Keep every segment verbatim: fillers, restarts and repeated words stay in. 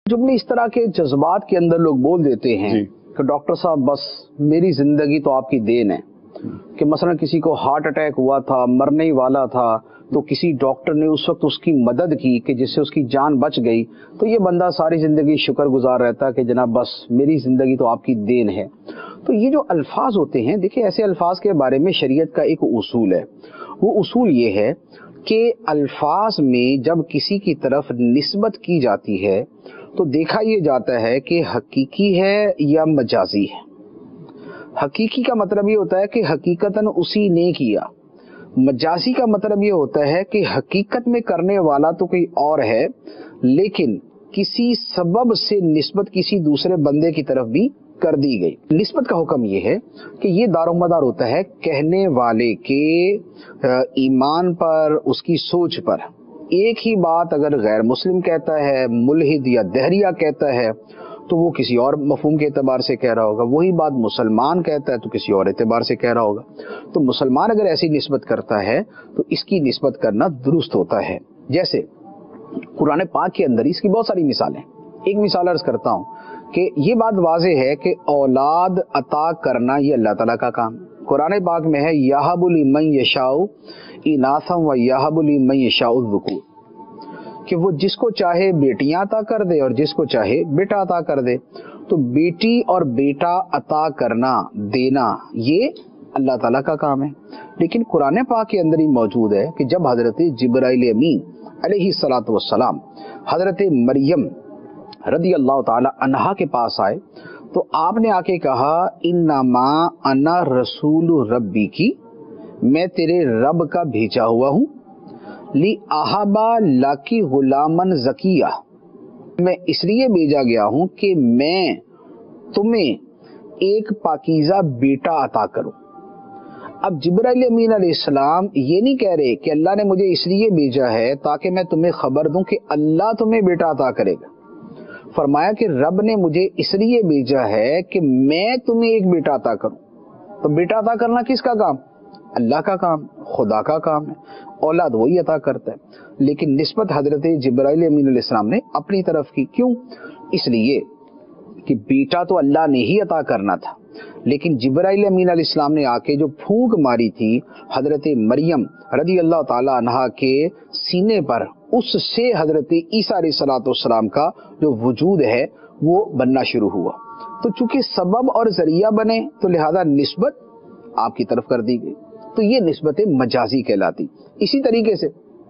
जुमले इस तरह के जज्बात के अंदर लोग बोल देते हैं कि डॉक्टर साहब बस मेरी जिंदगी तो आपकी देन है, कि मसलन किसी को हार्ट अटैक हुआ था, मरने ही वाला था, तो किसी डॉक्टर ने उस वक्त उसकी मदद की कि जिससे उसकी जान बच गई, तो ये बंदा सारी ज़िंदगी शुक्रगुजार रहता है कि जनाब बस मेरी ज़िंदगी तो आपकी देन है। तो ये जो अल्फाज होते हैं, देखिए ऐसे अल्फाज के बारे में शरीयत का एक उसूल है। वो उसूल ये है कि अल्फाज में जब किसी की तरफ निस्बत की जाती है तो देखा ये जाता है कि हकीकी है या मजाजी है। हकीकी का मतलब ये होता है कि हकीकतन उसी ने किया। मजाजी का मतलब ये होता है कि हकीकत में करने वाला तो कोई और है, लेकिन किसी सबब से निस्बत किसी दूसरे बंदे की तरफ भी कर दी गई। निस्बत का हुक्म ये है कि ये दारोमदार होता है कहने वाले के ईमान पर, उसकी सोच पर। एक ही बात अगर गैर मुस्लिम कहता है, मुल्हिद या दहरिया कहता है, तो वो किसी और मफहूम के एतबार से कह रहा होगा। वही बात मुसलमान कहता है तो किसी और एतबार से कह रहा होगा। तो मुसलमान अगर ऐसी निस्बत करता है तो इसकी निस्बत करना दुरुस्त होता है। जैसे कुरान पाक के अंदर इसकी बहुत सारी मिसालें। एक मिसाल अर्ज करता हूँ कि ये बात वाज़ेह है कि औलाद अता करना ये अल्लाह ताला का काम। कुरान पाक में है यहबु लिमन यशाउ इनासम व यहबु लिमन यशाउ ज़ुकूर, कि वो जिसको चाहे बेटियां अता कर दे और जिसको चाहे बेटा अता कर दे। तो बेटी और बेटा अता करना, देना, ये अल्लाह ताला का काम है। लेकिन कुरान पाक के अंदर ही मौजूद है कि जब हजरत जिब्राइल अमीन अलैहिस्सलातु वस्सलाम हजरत मरियम रदी अल्लाह ताला अन्हा के पास आए तो आपने आके कहा इन्नमा अना रसूल रब्बी की, मैं तेरे रब का भेजा हुआ हूँ, ली आहबा लाकी गुलामन जकिया, मैं इसलिए भेजा गया हूँ कि मैं तुम्हें एक पाकीज़ा बेटा अता करूँ। अब जिब्राइल अमीन अलैहिस्सलाम ये नहीं कह रहे कि अल्लाह ने मुझे इसलिए भेजा है ताकि मैं तुम्हें खबर दूं कि अल्लाह तुम्हें बेटा अता करेगा। फरमाया कि रब ने मुझे इसलिए भेजा है कि मैं तुम्हें एक बेटा अता करूं। तो बेटा अता करना किसका काम? अल्लाह का काम, खुदा का काम है। औलाद वही अता करता है, लेकिन निस्बत हजरत जिब्राइल अमीन अलैहिस्सलाम ने अपनी तरफ की। क्यों? इसलिए कि बेटा तो अल्लाह ने ही अता करना था, लेकिन जिब्राइल अमीन अलैहिस्सलाम ने आके जो फूंक मारी थी हजरत मरियम रदी अल्लाह ताला अन्हा के सीने पर, उससे हजरत ईसा अलैहिस्सलाम का जो वजूद है वो बनना शुरू हुआ। तो चूंकि सबब और जरिया बने तो लिहाजा निस्बत आपकी तरफ कर दी गई। तो ये निस्बत मजाजी कहलाती। इसी तरीके से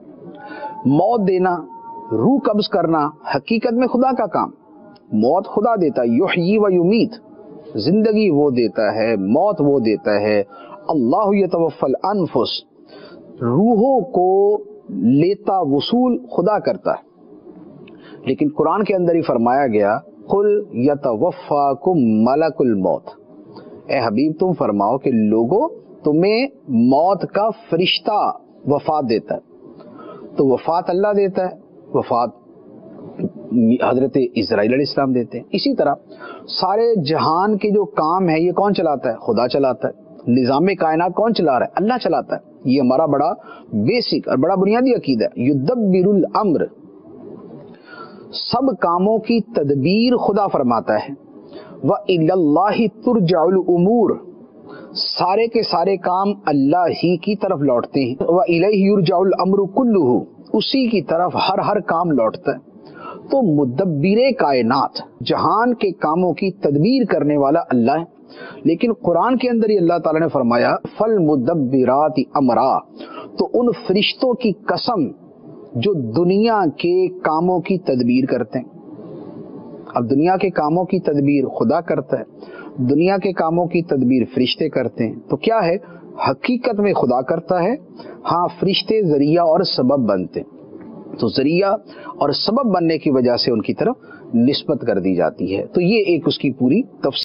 मौत देना, रूह कब्ज करना, हकीकत में खुदा का काम। मौत खुदा देता है, युहयी व युमीत, जिंदगी वो देता है, मौत वो देता है। अल्लाहु यतवफ़ल अनफुस, रूहों को लेता वसूल खुदा करता है। लेकिन कुरान के अंदर ही फरमाया गया कुल यतवफ़ाकुम मलकुल मौत, ए हबीब तुम फरमाओ कि लोगों तुम्हें मौत का फरिश्ता वफात देता है। तो वफात अल्लाह देता है, वफात हजरत इस्राइल अलैहिस्सलाम देते हैं। इसी तरह सारे जहान के जो काम है ये कौन चलाता है? खुदा चलाता है। निज़ाम कायनात कौन चला रहा है? अल्लाह चलाता है। ये हमारा बड़ा बेसिक और बड़ा बुनियादी अकीदा है। युदब्बिरुल अम्र, सब कामों की तदबीर खुदा फरमाता है। व इलल्लाहि तुरजउल उमूर, सारे के सारे काम अल्लाह ही की तरफ लौटते हैं। व इलैहि युरजउल अम्रु कुल्लुहु, उसी की तरफ हर हर काम लौटता है। तो मुदब्बिरे कायनात, जहान के कामों की तदबीर करने वाला अल्लाह है। लेकिन कुरान के अंदर ही अल्लाह ताला ने फरमाया फल मुदब्बिराति अमरा, तो उन फरिश्तों की कसम जो दुनिया के कामों की तदबीर करते हैं। अब दुनिया के कामों की तदबीर खुदा करता है, दुनिया के कामों की तदबीर फरिश्ते करते हैं। तो क्या है? हकीकत में खुदा करता है, हाँ फरिश्ते जरिया और सबब बनते हैं। तो जरिया और सबब बनने की वजह से उनकी तरफ निस्बत कर दी जाती है। तो ये एक उसकी पूरी तफसील